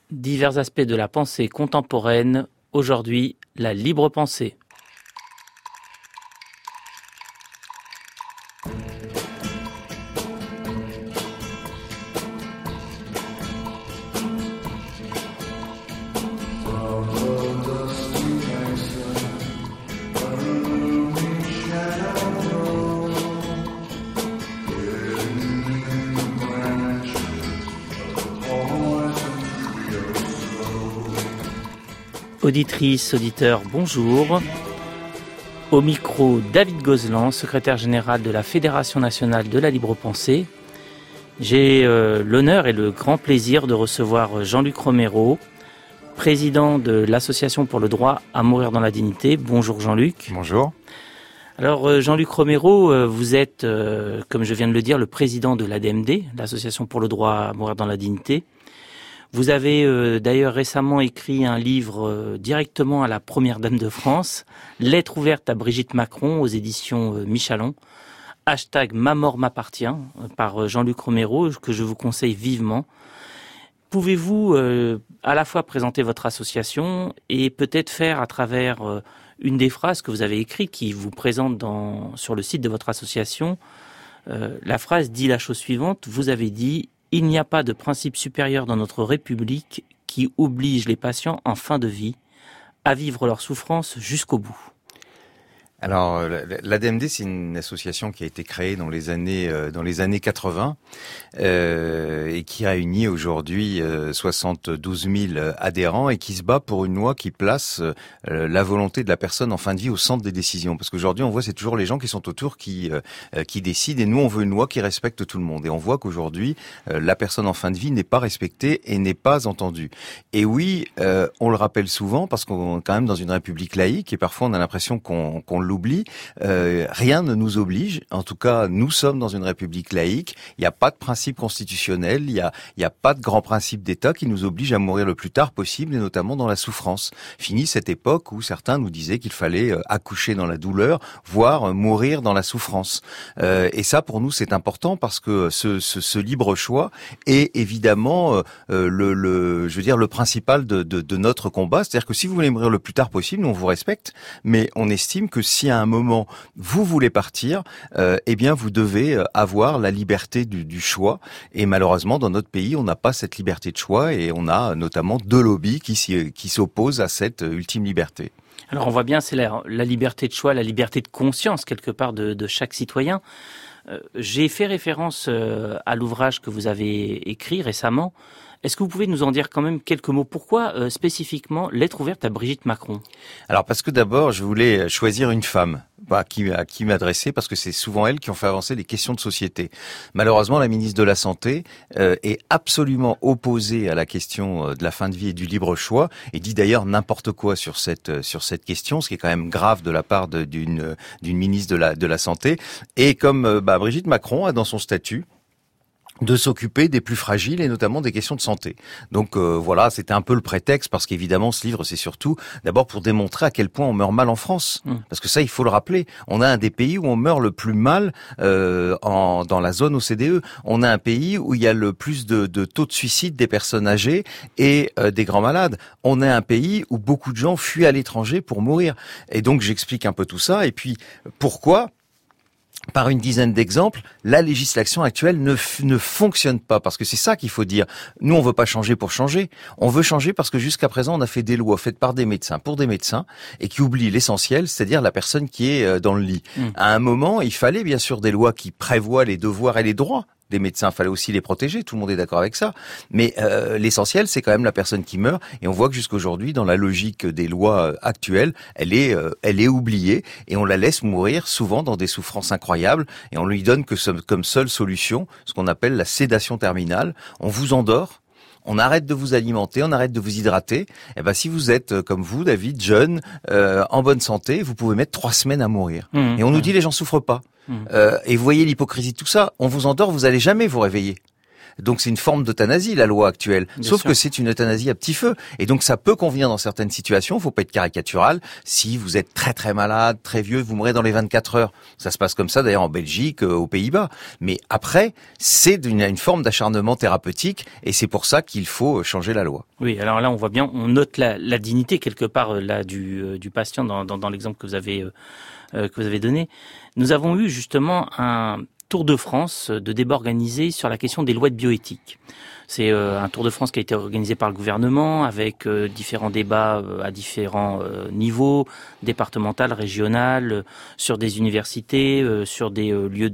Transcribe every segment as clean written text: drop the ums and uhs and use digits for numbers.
Divers aspects de la pensée contemporaine. Aujourd'hui, la libre pensée. Auditrices, auditeurs, bonjour. Au micro, David Gozlan, secrétaire général de la Fédération nationale de la libre pensée. J'ai l'honneur et le grand plaisir de recevoir Jean-Luc Romero, président de l'Association pour le droit à mourir dans la dignité. Bonjour Jean-Luc. Bonjour. Alors Jean-Luc Romero, vous êtes, comme je viens de le dire, le président de l'ADMD, l'Association pour le droit à mourir dans la dignité. Vous avez d'ailleurs récemment écrit un livre directement à la première dame de France, Lettre ouverte à Brigitte Macron aux éditions Michalon, hashtag Ma mort m'appartient, par Jean-Luc Romero, que je vous conseille vivement. Pouvez-vous à la fois présenter votre association et peut-être faire à travers une des phrases que vous avez écrites qui vous présente sur le site de votre association, la phrase dit la chose suivante, vous avez dit « Il n'y a pas de principe supérieur dans notre République qui oblige les patients en fin de vie à vivre leur souffrance jusqu'au bout. » Alors, l'ADMD, c'est une association qui a été créée dans les années 80 et qui réunit aujourd'hui 72 000 adhérents et qui se bat pour une loi qui place la volonté de la personne en fin de vie au centre des décisions. Parce qu'aujourd'hui, on voit c'est toujours les gens qui sont autour qui décident et nous, on veut une loi qui respecte tout le monde. Et on voit qu'aujourd'hui, la personne en fin de vie n'est pas respectée et n'est pas entendue. Et oui, on le rappelle souvent parce qu'on est quand même dans une république laïque et parfois on a l'impression qu'on l'oublie. Rien ne nous oblige. En tout cas, nous sommes dans une république laïque. Il n'y a pas de principe constitutionnel. Il y a pas de grand principe d'État qui nous oblige à mourir le plus tard possible et notamment dans la souffrance. Fini cette époque où certains nous disaient qu'il fallait accoucher dans la douleur, voire mourir dans la souffrance. Et ça, pour nous, c'est important parce que ce libre choix est évidemment le principal de notre combat. C'est-à-dire que si vous voulez mourir le plus tard possible, nous on vous respecte, mais on estime que si à un moment vous voulez partir, eh bien vous devez avoir la liberté du choix. Et malheureusement, dans notre pays, on n'a pas cette liberté de choix et on a notamment deux lobbies qui s'opposent à cette ultime liberté. Alors on voit bien, c'est la liberté de choix, la liberté de conscience quelque part de chaque citoyen. J'ai fait référence à l'ouvrage que vous avez écrit récemment. Est-ce que vous pouvez nous en dire quand même quelques mots? Pourquoi spécifiquement Lettre ouverte à Brigitte Macron? Alors parce que d'abord, je voulais choisir une femme à qui m'adresser parce que c'est souvent elles qui ont fait avancer les questions de société. Malheureusement, la ministre de la Santé est absolument opposée à la question de la fin de vie et du libre choix et dit d'ailleurs n'importe quoi sur cette question, ce qui est quand même grave de la part d'une ministre de la Santé. Et comme Brigitte Macron a dans son statut de s'occuper des plus fragiles et notamment des questions de santé. Donc voilà, c'était un peu le prétexte parce qu'évidemment ce livre c'est surtout d'abord pour démontrer à quel point on meurt mal en France. Parce que ça il faut le rappeler, on a un des pays où on meurt le plus mal dans la zone OCDE. On a un pays où il y a le plus de taux de suicide des personnes âgées et des grands malades. On a un pays où beaucoup de gens fuient à l'étranger pour mourir. Et donc j'explique un peu tout ça et puis pourquoi par une dizaine d'exemples, la législation actuelle ne fonctionne pas. Parce que c'est ça qu'il faut dire. Nous, on veut pas changer pour changer. On veut changer parce que jusqu'à présent, on a fait des lois faites par des médecins, pour des médecins, et qui oublient l'essentiel, c'est-à-dire la personne qui est dans le lit. À un moment, il fallait bien sûr des lois qui prévoient les devoirs et les droits des médecins, fallait aussi les protéger, tout le monde est d'accord avec ça. Mais l'essentiel, c'est quand même la personne qui meurt. Et on voit que jusqu'aujourd'hui, dans la logique des lois actuelles, elle est oubliée et on la laisse mourir souvent dans des souffrances incroyables. Et on lui donne comme seule solution ce qu'on appelle la sédation terminale. On vous endort. On arrête de vous alimenter, on arrête de vous hydrater. Et si vous êtes comme vous, David, jeune, en bonne santé, vous pouvez mettre 3 semaines à mourir. Et on nous dit les gens souffrent pas. Et vous voyez l'hypocrisie de tout ça. On vous endort, vous allez jamais vous réveiller. Donc c'est une forme d'euthanasie, la loi actuelle. Sauf que c'est une euthanasie à petit feu. Et donc ça peut convenir dans certaines situations. Faut pas être caricatural. Si vous êtes très très malade, très vieux, vous mourrez dans les 24 heures. Ça se passe comme ça d'ailleurs en Belgique, aux Pays-Bas. Mais après, c'est une forme d'acharnement thérapeutique et c'est pour ça qu'il faut changer la loi. Oui, alors là on voit bien, on note la dignité quelque part là du patient dans l'exemple que vous avez donné. Nous avons eu justement un Tour de France de débat organisé sur la question des lois de bioéthique. C'est un Tour de France qui a été organisé par le gouvernement avec différents débats à différents niveaux, départemental, régional, sur des universités, sur des lieux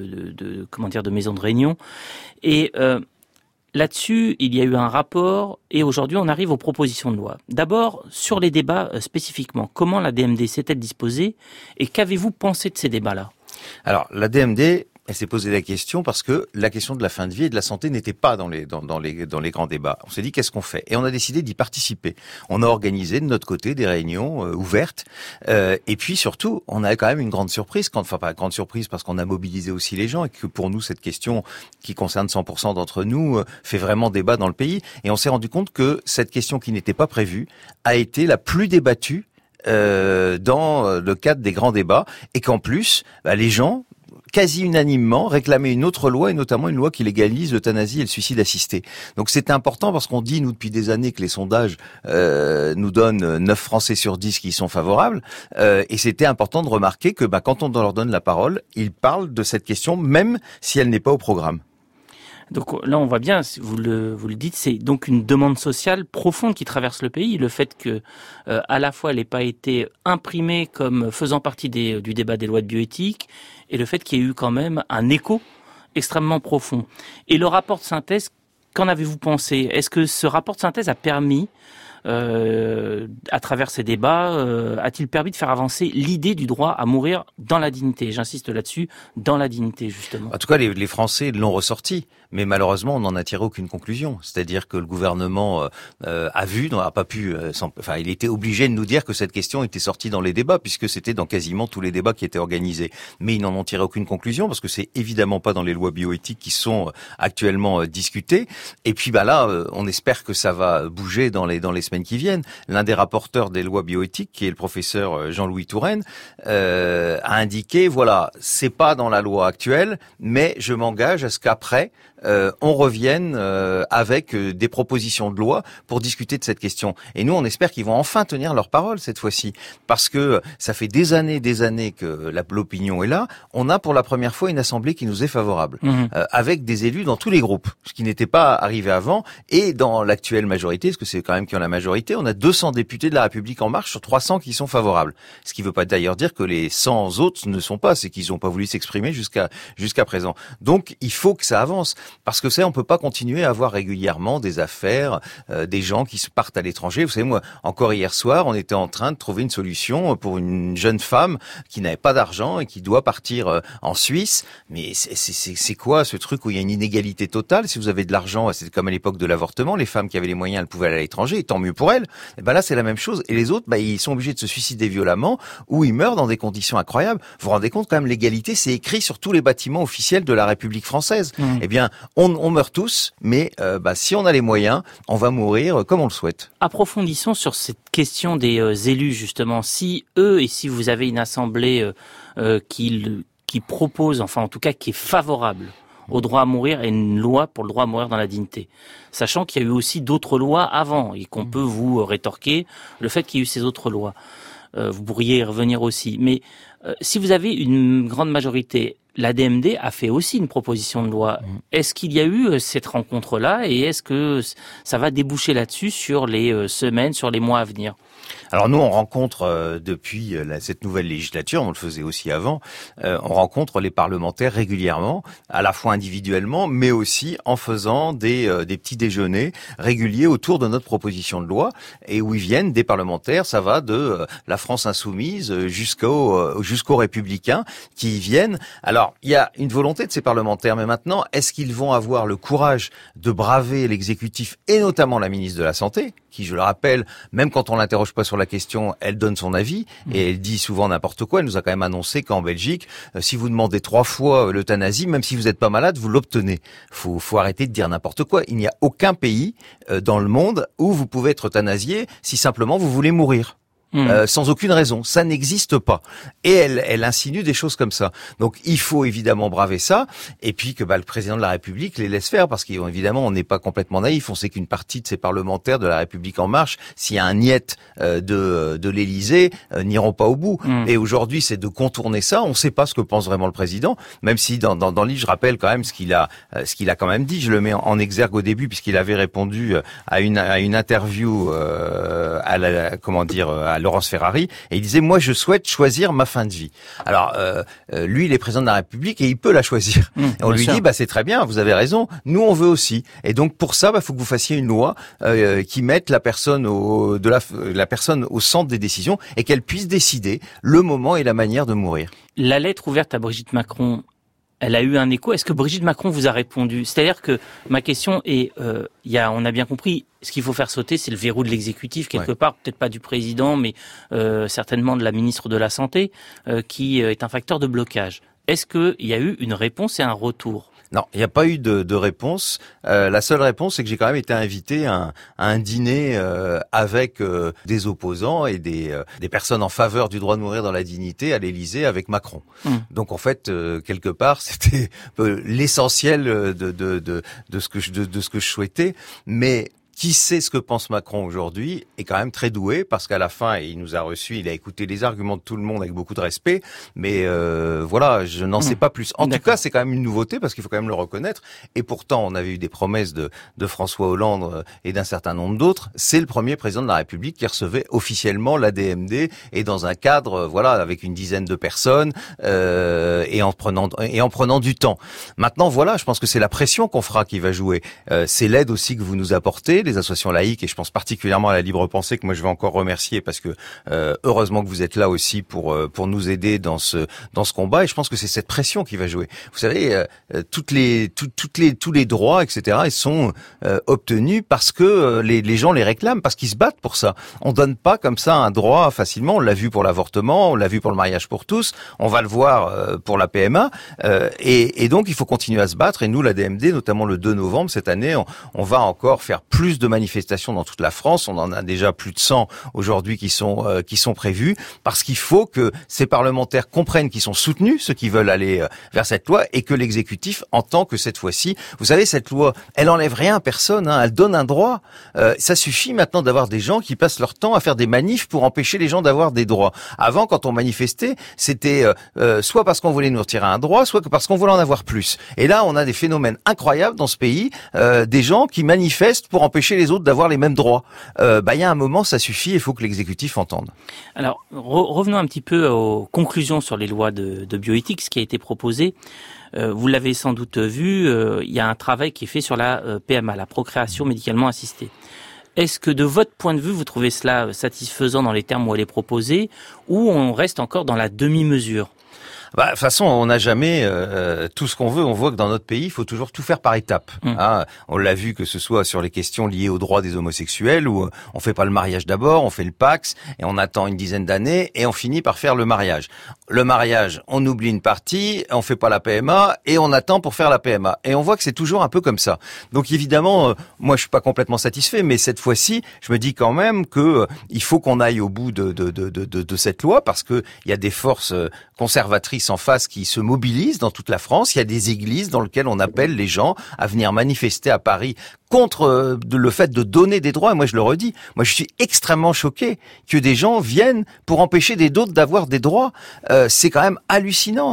de maisons de réunion. Et là-dessus, il y a eu un rapport et aujourd'hui on arrive aux propositions de loi. D'abord, sur les débats spécifiquement, comment la DMD s'est-elle disposée et qu'avez-vous pensé de ces débats-là ? Alors, la DMD, elle s'est posé la question parce que la question de la fin de vie et de la santé n'était pas dans les grands débats. On s'est dit qu'est-ce qu'on fait ? Et on a décidé d'y participer. On a organisé de notre côté des réunions ouvertes. Et puis surtout, on avait quand même une grande surprise. Pas grande surprise parce qu'on a mobilisé aussi les gens et que pour nous, cette question qui concerne 100% d'entre nous fait vraiment débat dans le pays. Et on s'est rendu compte que cette question qui n'était pas prévue a été la plus débattue dans le cadre des grands débats et qu'en plus, les gens quasi unanimement réclamer une autre loi et notamment une loi qui légalise l'euthanasie et le suicide assisté. Donc c'est important parce qu'on dit nous depuis des années que les sondages nous donnent 9 Français sur 10 qui y sont favorables et c'était important de remarquer que quand on leur donne la parole, ils parlent de cette question même si elle n'est pas au programme. Donc là, on voit bien, vous le dites, c'est donc une demande sociale profonde qui traverse le pays. Le fait que, à la fois, elle n'ait pas été imprimée comme faisant partie du débat des lois de bioéthique, et le fait qu'il y ait eu quand même un écho extrêmement profond. Et le rapport de synthèse, qu'en avez-vous pensé ? Est-ce que ce rapport de synthèse a permis, à travers ces débats, a-t-il permis de faire avancer l'idée du droit à mourir dans la dignité ? J'insiste là-dessus, dans la dignité, justement. En tout cas, les Français l'ont ressorti. Mais malheureusement, on n'en a tiré aucune conclusion. C'est-à-dire que le gouvernement n'a pas pu. Il était obligé de nous dire que cette question était sortie dans les débats, puisque c'était dans quasiment tous les débats qui étaient organisés. Mais ils n'en ont tiré aucune conclusion parce que c'est évidemment pas dans les lois bioéthiques qui sont actuellement discutées. Et puis on espère que ça va bouger dans les semaines qui viennent. L'un des rapporteurs des lois bioéthiques, qui est le professeur Jean-Louis Touraine, a indiqué c'est pas dans la loi actuelle, mais je m'engage à ce qu'après on revienne avec des propositions de loi pour discuter de cette question. Et nous, on espère qu'ils vont enfin tenir leur parole cette fois-ci, parce que ça fait des années que l'opinion est là. On a pour la première fois une assemblée qui nous est favorable, avec des élus dans tous les groupes, ce qui n'était pas arrivé avant. Et dans l'actuelle majorité, parce que c'est quand même qui ont la majorité, on a 200 députés de la République En Marche sur 300 qui sont favorables. Ce qui ne veut pas d'ailleurs dire que les 100 autres ne sont pas, c'est qu'ils n'ont pas voulu s'exprimer jusqu'à présent. Donc, il faut que ça avance. Parce que on peut pas continuer à avoir régulièrement des affaires, des gens qui se partent à l'étranger. Vous savez, moi, encore hier soir, on était en train de trouver une solution pour une jeune femme qui n'avait pas d'argent et qui doit partir en Suisse. Mais c'est quoi ce truc où il y a une inégalité totale ? Si vous avez de l'argent, c'est comme à l'époque de l'avortement, les femmes qui avaient les moyens, elles pouvaient aller à l'étranger, et tant mieux pour elles. Et là, c'est la même chose. Et les autres, ils sont obligés de se suicider violemment ou ils meurent dans des conditions incroyables. Vous vous rendez compte quand même, l'égalité, c'est écrit sur tous les bâtiments officiels de la République française. Eh bien, on meurt tous, mais si on a les moyens, on va mourir comme on le souhaite. Approfondissons sur cette question des élus, justement. Si vous avez une assemblée qui propose, enfin en tout cas qui est favorable au droit à mourir et une loi pour le droit à mourir dans la dignité, sachant qu'il y a eu aussi d'autres lois avant et qu'on peut vous rétorquer le fait qu'il y ait eu ces autres lois. Vous pourriez y revenir aussi. Mais si vous avez une grande majorité, la DMD a fait aussi une proposition de loi. Est-ce qu'il y a eu cette rencontre-là et est-ce que ça va déboucher là-dessus sur les semaines, sur les mois à venir ? Alors nous, on rencontre depuis cette nouvelle législature, on le faisait aussi avant, on rencontre les parlementaires régulièrement, à la fois individuellement, mais aussi en faisant des petits déjeuners réguliers autour de notre proposition de loi, et où ils viennent des parlementaires, ça va de la France insoumise jusqu'aux républicains qui y viennent. Alors Alors, il y a une volonté de ces parlementaires, mais maintenant, est-ce qu'ils vont avoir le courage de braver l'exécutif et notamment la ministre de la Santé, qui, je le rappelle, même quand on l'interroge pas sur la question, elle donne son avis et elle dit souvent n'importe quoi. Elle nous a quand même annoncé qu'en Belgique, si vous demandez 3 fois l'euthanasie, même si vous n'êtes pas malade, vous l'obtenez. Faut arrêter de dire n'importe quoi. Il n'y a aucun pays dans le monde où vous pouvez être euthanasié si simplement vous voulez mourir. Sans aucune raison, ça n'existe pas. Et elle insinue des choses comme ça. Donc il faut évidemment braver ça, et puis que le président de la République les laisse faire, parce qu'évidemment on n'est pas complètement naïf. On sait qu'une partie de ces parlementaires de la République en marche, s'il y a un niet de l'Élysée, n'iront pas au bout. Et aujourd'hui, c'est de contourner ça. On ne sait pas ce que pense vraiment le président, même si dans le livre, je rappelle quand même ce qu'il a quand même dit. Je le mets en exergue au début, puisqu'il avait répondu à une interview à Laurence Ferrari, et il disait: moi je souhaite choisir ma fin de vie. Alors lui, il est président de la République et il peut la choisir. Et on lui dit: c'est très bien, vous avez raison, nous on veut aussi. Et donc pour ça, faut que vous fassiez une loi qui mette la personne au centre des décisions et qu'elle puisse décider le moment et la manière de mourir. La lettre ouverte à Brigitte Macron, elle a eu un écho. Est-ce que Brigitte Macron vous a répondu? C'est-à-dire que ma question est, on a bien compris, ce qu'il faut faire sauter, c'est le verrou de l'exécutif quelque part, peut-être pas du président, mais certainement de la ministre de la Santé, qui est un facteur de blocage. Est-ce qu'il y a eu une réponse et un retour? Non, il n'y a pas eu de réponse. La seule réponse, c'est que j'ai quand même été invité à un dîner avec des opposants et des personnes en faveur du droit de mourir dans la dignité à l'Élysée avec Macron. Donc en fait, quelque part, c'était l'essentiel de ce que je souhaitais, mais qui sait ce que pense Macron aujourd'hui est quand même très doué, parce qu'à la fin, il nous a reçus, il a écouté les arguments de tout le monde avec beaucoup de respect, mais je n'en sais pas plus. En tout cas, c'est quand même une nouveauté, parce qu'il faut quand même le reconnaître, et pourtant, on avait eu des promesses de François Hollande et d'un certain nombre d'autres. C'est le premier président de la République qui recevait officiellement la DMD, et dans un cadre, avec une dizaine de personnes, et en prenant du temps. Maintenant, je pense que c'est la pression qu'on fera qui va jouer. C'est l'aide aussi que vous nous apportez, les associations laïques, et je pense particulièrement à la Libre Pensée, que moi je vais encore remercier, parce que heureusement que vous êtes là aussi pour nous aider dans ce combat, et je pense que c'est cette pression qui va jouer. Vous savez, tous les droits, etc., ils sont obtenus parce que les gens les réclament, parce qu'ils se battent pour ça. On donne pas comme ça un droit facilement. On l'a vu pour l'avortement, on l'a vu pour le mariage pour tous, on va le voir pour la PMA, et donc il faut continuer à se battre. Et nous, la DMD, notamment le 2 novembre cette année, on va encore faire plus de manifestations dans toute la France. On en a déjà plus de 100 aujourd'hui qui sont prévues, parce qu'il faut que ces parlementaires comprennent qu'ils sont soutenus, ceux qui veulent aller vers cette loi, et que l'exécutif entend que cette fois-ci, vous savez, cette loi, elle enlève rien à personne, elle donne un droit. Ça suffit maintenant d'avoir des gens qui passent leur temps à faire des manifs pour empêcher les gens d'avoir des droits. Avant, quand on manifestait, c'était soit parce qu'on voulait nous retirer un droit, soit parce qu'on voulait en avoir plus. Et là, on a des phénomènes incroyables dans ce pays, des gens qui manifestent pour empêcher les autres d'avoir les mêmes droits. Il y a un moment, ça suffit, il faut que l'exécutif entende. Alors, revenons un petit peu aux conclusions sur les lois de bioéthique, ce qui a été proposé. Vous l'avez sans doute vu, il y a un travail qui est fait sur la PMA, la procréation médicalement assistée. Est-ce que de votre point de vue, vous trouvez cela satisfaisant dans les termes où elle est proposée, ou on reste encore dans la demi-mesure ? De toute façon, on n'a jamais tout ce qu'on veut. On voit que dans notre pays, il faut toujours tout faire par étapes. On l'a vu, que ce soit sur les questions liées aux droits des homosexuels, où on fait pas le mariage d'abord, on fait le Pacs, et on attend une dizaine d'années, et on finit par faire le mariage. Le mariage, on oublie une partie, on fait pas la PMA, et on attend pour faire la PMA. Et on voit que c'est toujours un peu comme ça. Donc évidemment, moi je suis pas complètement satisfait, mais cette fois-ci, je me dis quand même que il faut qu'on aille au bout de cette loi, parce que il y a des forces conservatrices en face qui se mobilisent dans toute la France. Il y a des églises dans lesquelles on appelle les gens à venir manifester à Paris contre le fait de donner des droits. Et moi, je le redis, moi, je suis extrêmement choqué que des gens viennent pour empêcher d'autres d'avoir des droits. C'est quand même hallucinant,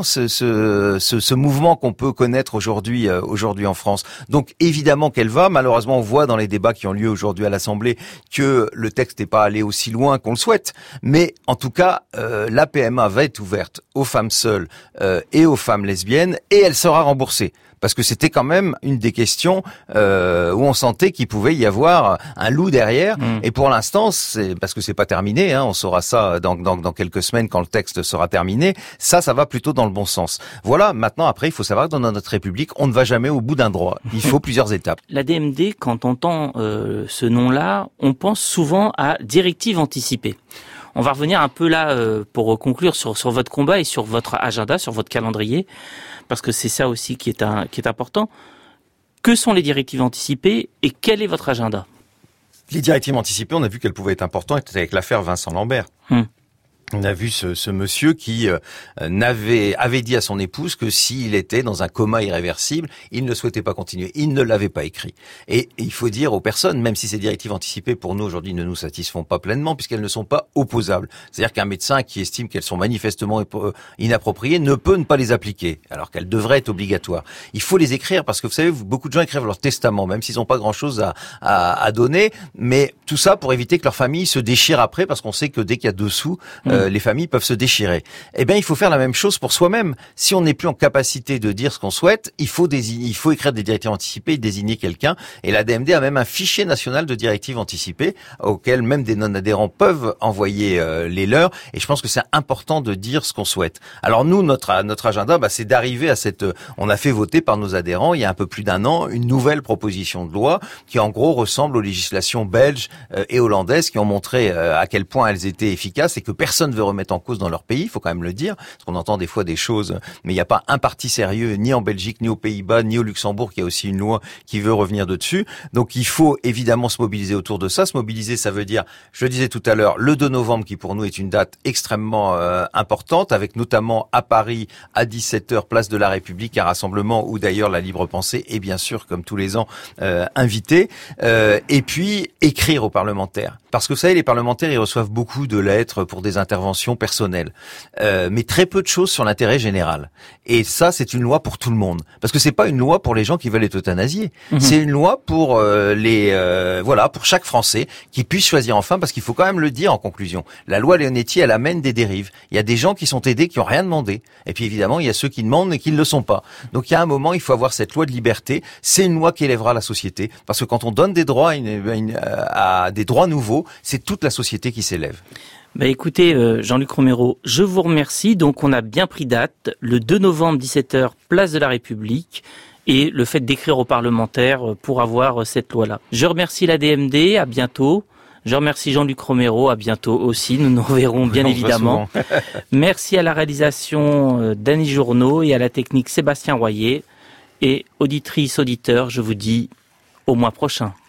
ce mouvement qu'on peut connaître aujourd'hui en France. Donc, évidemment qu'elle va. Malheureusement, on voit dans les débats qui ont lieu aujourd'hui à l'Assemblée que le texte n'est pas allé aussi loin qu'on le souhaite. Mais, en tout cas, la PMA va être ouverte aux femmes seules et aux femmes lesbiennes, et elle sera remboursée. parce que c'était quand même une des questions où on sentait qu'il pouvait y avoir un loup derrière. Et pour l'instant, c'est parce que c'est pas terminé, hein, on saura ça dans quelques semaines quand le texte sera terminé. Ça va plutôt dans le bon sens. Voilà. Maintenant, après, il faut savoir que dans notre République, on ne va jamais au bout d'un droit. Il faut plusieurs étapes. La DMD, quand on entend ce nom-là, on pense souvent à directive anticipée. On va revenir un peu là pour conclure sur votre combat et sur votre agenda, sur votre calendrier, parce que c'est ça aussi qui est important. Que sont les directives anticipées et quel est votre agenda ? Les directives anticipées, on a vu qu'elles pouvaient être importantes avec l'affaire Vincent Lambert. On a vu ce monsieur qui avait dit à son épouse que s'il était dans un coma irréversible, il ne souhaitait pas continuer. Il ne l'avait pas écrit. Et il faut dire aux personnes, même si ces directives anticipées pour nous aujourd'hui ne nous satisfont pas pleinement, puisqu'elles ne sont pas opposables. C'est-à-dire qu'un médecin qui estime qu'elles sont manifestement inappropriées ne peut ne pas les appliquer, alors qu'elles devraient être obligatoires. Il faut les écrire parce que vous savez, beaucoup de gens écrivent leur testament, même s'ils n'ont pas grand-chose à donner, mais tout ça pour éviter que leur famille se déchire après, parce qu'on sait que dès qu'il y a dessous, les familles peuvent se déchirer. Eh bien, il faut faire la même chose pour soi-même. Si on n'est plus en capacité de dire ce qu'on souhaite, il faut écrire des directives anticipées et désigner quelqu'un. Et la DMD a même un fichier national de directives anticipées auquel même des non-adhérents peuvent envoyer les leurs. Et je pense que c'est important de dire ce qu'on souhaite. Alors nous, notre agenda, c'est d'arriver à on a fait voter par nos adhérents il y a un peu plus d'un an une nouvelle proposition de loi qui en gros ressemble aux législations belges et hollandaises qui ont montré à quel point elles étaient efficaces et que personne ne veut remettre en cause dans leur pays, il faut quand même le dire, parce qu'on entend des fois des choses, mais il n'y a pas un parti sérieux, ni en Belgique, ni aux Pays-Bas, ni au Luxembourg, qui a aussi une loi qui veut revenir dessus. Donc il faut évidemment se mobiliser autour de ça. Se mobiliser, ça veut dire, je le disais tout à l'heure, le 2 novembre, qui pour nous est une date extrêmement importante, avec notamment à Paris, à 17h, place de la République, un rassemblement où d'ailleurs la libre pensée est bien sûr, comme tous les ans, invitée. Et puis, écrire aux parlementaires. Parce que vous savez, les parlementaires, ils reçoivent beaucoup de lettres pour des interventions personnelles, mais très peu de choses sur l'intérêt général. Et ça, c'est une loi pour tout le monde, parce que c'est pas une loi pour les gens qui veulent être euthanasiés. C'est une loi pour pour chaque Français qui puisse choisir enfin, parce qu'il faut quand même le dire en conclusion. La loi Leonetti, elle amène des dérives. Il y a des gens qui sont aidés qui ont rien demandé, et puis évidemment, il y a ceux qui demandent et qui ne le sont pas. Donc il y a un moment, il faut avoir cette loi de liberté. C'est une loi qui élèvera la société, parce que quand on donne des droits à des droits nouveaux, c'est toute la société qui s'élève. Écoutez, Jean-Luc Romero, je vous remercie. Donc, on a bien pris date, le 2 novembre, 17h, place de la République, et le fait d'écrire aux parlementaires pour avoir cette loi-là. Je remercie la DMD, à bientôt. Je remercie Jean-Luc Romero, à bientôt aussi. Nous nous reverrons bien évidemment. Merci à la réalisation d'Annie Journeau et à la technique Sébastien Royer. Et auditrices, auditeurs, je vous dis au mois prochain.